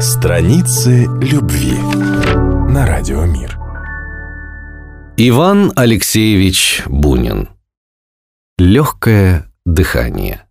Страницы любви на Радио Мир. Иван Алексеевич Бунин. Легкое дыхание.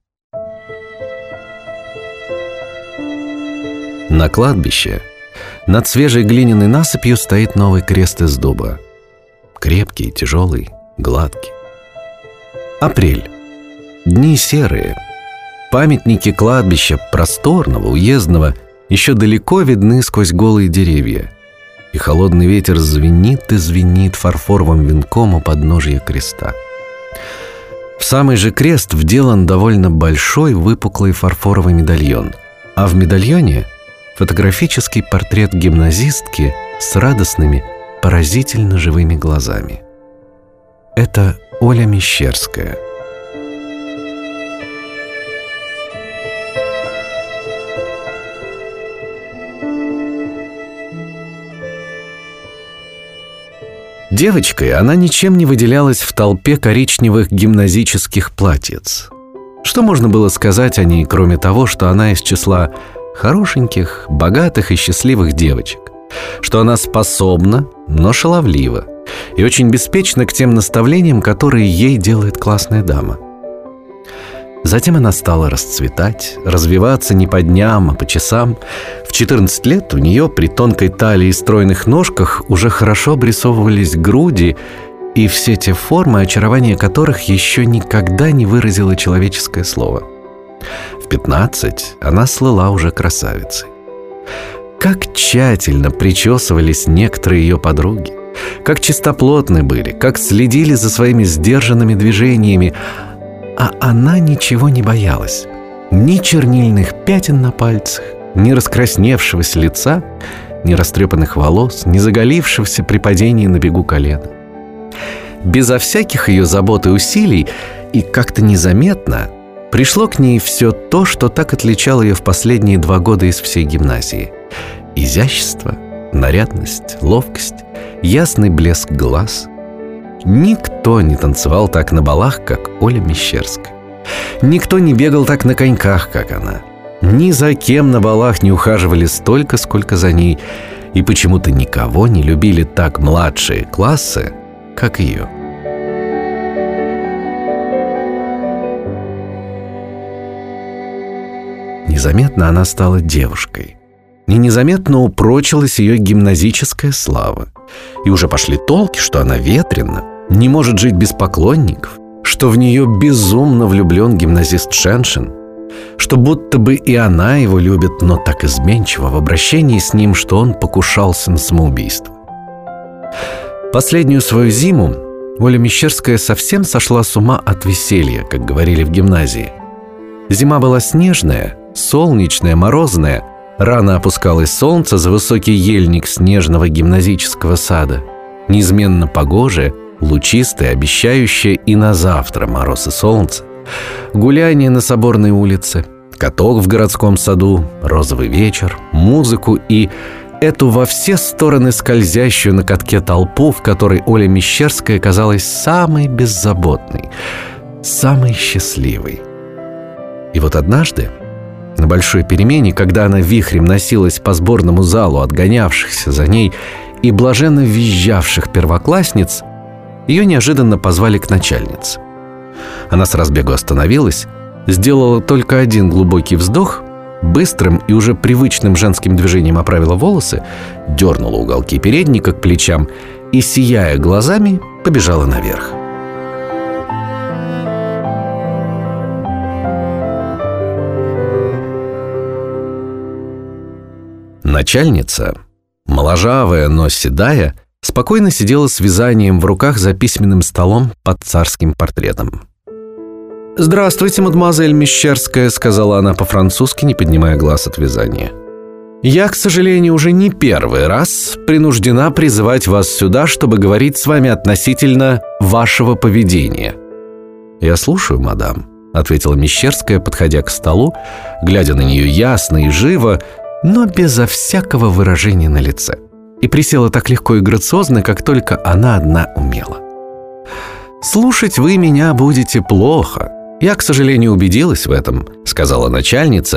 На кладбище над свежей глиняной насыпью стоит новый крест из дуба. Крепкий, тяжелый, гладкий. Апрель. Дни серые. Памятники кладбища просторного, уездного еще далеко видны сквозь голые деревья, и холодный ветер звенит и звенит фарфоровым венком у подножия креста. В самый же крест вделан довольно большой выпуклый фарфоровый медальон, а в медальоне фотографический портрет гимназистки с радостными, поразительно живыми глазами. Это Оля Мещерская. Девочкой она ничем не выделялась в толпе коричневых гимназических платьиц. Что можно было сказать о ней, кроме того, что она из числа хорошеньких, богатых и счастливых девочек, что она способна, но шаловлива, и очень беспечна к тем наставлениям, которые ей делает классная дама. Затем она стала расцветать, развиваться не по дням, а по часам. В 14 лет у нее при тонкой талии и стройных ножках уже хорошо обрисовывались груди и все те формы, очарование которых еще никогда не выразило человеческое слово. В 15 она слыла уже красавицей. Как тщательно причесывались некоторые ее подруги, как чистоплотны были, как следили за своими сдержанными движениями, а она ничего не боялась. Ни чернильных пятен на пальцах, ни раскрасневшегося лица, ни растрепанных волос, ни заголившегося при падении на бегу колена. Безо всяких ее забот и усилий, и как-то незаметно, пришло к ней все то, что так отличало ее в последние 2 года из всей гимназии. Изящество, нарядность, ловкость, ясный блеск глаз. Никто не танцевал так на балах, как Оля Мещерская. Никто не бегал так на коньках, как она. Ни за кем на балах не ухаживали столько, сколько за ней. И почему-то никого не любили так младшие классы, как ее. Незаметно она стала девушкой. И незаметно упрочилась ее гимназическая слава. И уже пошли толки, что она ветрена, не может жить без поклонников, что в нее безумно влюблен гимназист Шеншин, что будто бы и она его любит, но так изменчиво в обращении с ним, что он покушался на самоубийство. Последнюю свою зиму Оля Мещерская совсем сошла с ума от веселья, как говорили в гимназии. Зима была снежная, солнечная, морозная. Рано опускалось солнце за высокий ельник снежного гимназического сада, неизменно погожее, лучистое, обещающее и на завтра мороз и солнце, гуляние на Соборной улице, каток в городском саду, розовый вечер, музыку и эту во все стороны скользящую на катке толпу, в которой Оля Мещерская казалась самой беззаботной, самой счастливой. И вот однажды, на большой перемене, когда она вихрем носилась по сборному залу отгонявшихся за ней и блаженно визжавших первоклассниц, ее неожиданно позвали к начальнице. Она с разбегу остановилась, сделала только один глубокий вздох, быстрым и уже привычным женским движением оправила волосы, дернула уголки передника к плечам и, сияя глазами, побежала наверх. Начальница, моложавая, но седая, спокойно сидела с вязанием в руках за письменным столом под царским портретом. «Здравствуйте, мадемуазель Мещерская», — сказала она по-французски, не поднимая глаз от вязания. «Я, к сожалению, уже не первый раз принуждена призывать вас сюда, чтобы говорить с вами относительно вашего поведения». «Я слушаю, мадам», — ответила Мещерская, подходя к столу, глядя на нее ясно и живо, но безо всякого выражения на лице, и присела так легко и грациозно, как только она одна умела. «Слушать вы меня будете плохо. Я, к сожалению, убедилась в этом», — сказала начальница,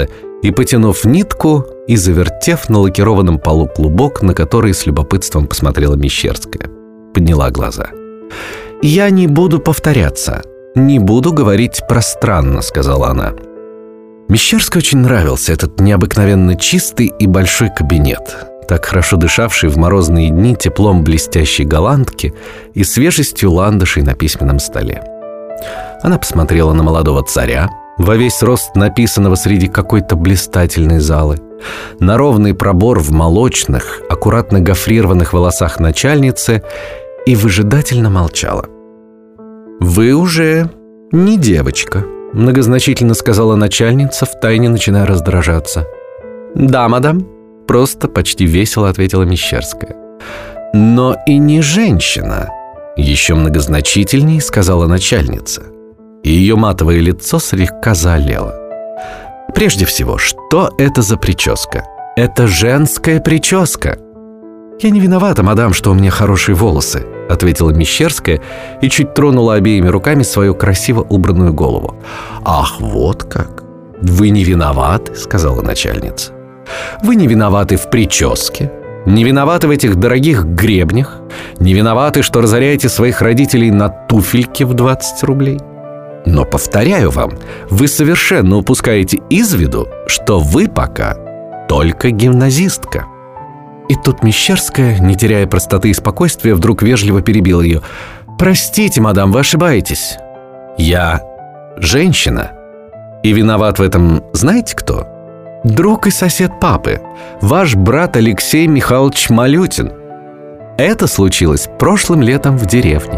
и, потянув нитку, и завертев на лакированном полу клубок, на который с любопытством посмотрела Мещерская. Подняла глаза. «Я не буду повторяться, не буду говорить пространно», — сказала она. Мещерской очень нравился этот необыкновенно чистый и большой кабинет, так хорошо дышавший в морозные дни теплом блестящей голландки и свежестью ландышей на письменном столе. Она посмотрела на молодого царя, во весь рост написанного среди какой-то блистательной залы, на ровный пробор в молочных, аккуратно гофрированных волосах начальницы и выжидательно молчала. «Вы уже не девочка», — многозначительно сказала начальница, втайне начиная раздражаться. «Да, мадам», — просто почти весело ответила Мещерская. «Но и не женщина», — еще многозначительней сказала начальница. И ее матовое лицо слегка заолело. «Прежде всего, что это за прическа? Это женская прическа!» «Я не виновата, мадам, что у меня хорошие волосы», — ответила Мещерская и чуть тронула обеими руками свою красиво убранную голову. «Ах, вот как! Вы не виноваты», — сказала начальница. «Вы не виноваты в прическе, не виноваты в этих дорогих гребнях, не виноваты, что разоряете своих родителей на туфельки в 20 рублей. Но, повторяю вам, вы совершенно упускаете из виду, что вы пока только гимназистка». И тут Мещерская, не теряя простоты и спокойствия, вдруг вежливо перебила ее. «Простите, мадам, вы ошибаетесь. Я женщина. И виноват в этом знаете кто? Друг и сосед папы, ваш брат Алексей Михайлович Малютин. Это случилось прошлым летом в деревне».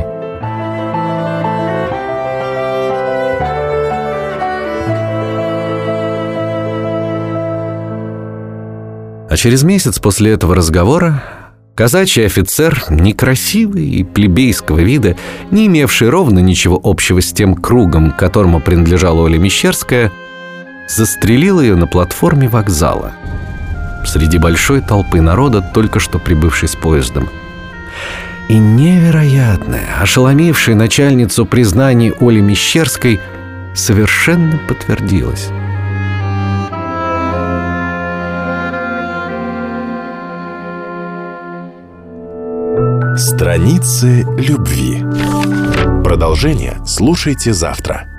А через месяц после этого разговора казачий офицер, некрасивый и плебейского вида, не имевший ровно ничего общего с тем кругом, которому принадлежала Оля Мещерская, застрелил ее на платформе вокзала среди большой толпы народа, только что прибывшей с поездом. И невероятное, ошеломившее начальницу признание Оли Мещерской совершенно подтвердилось. Страницы любви. Продолжение слушайте завтра.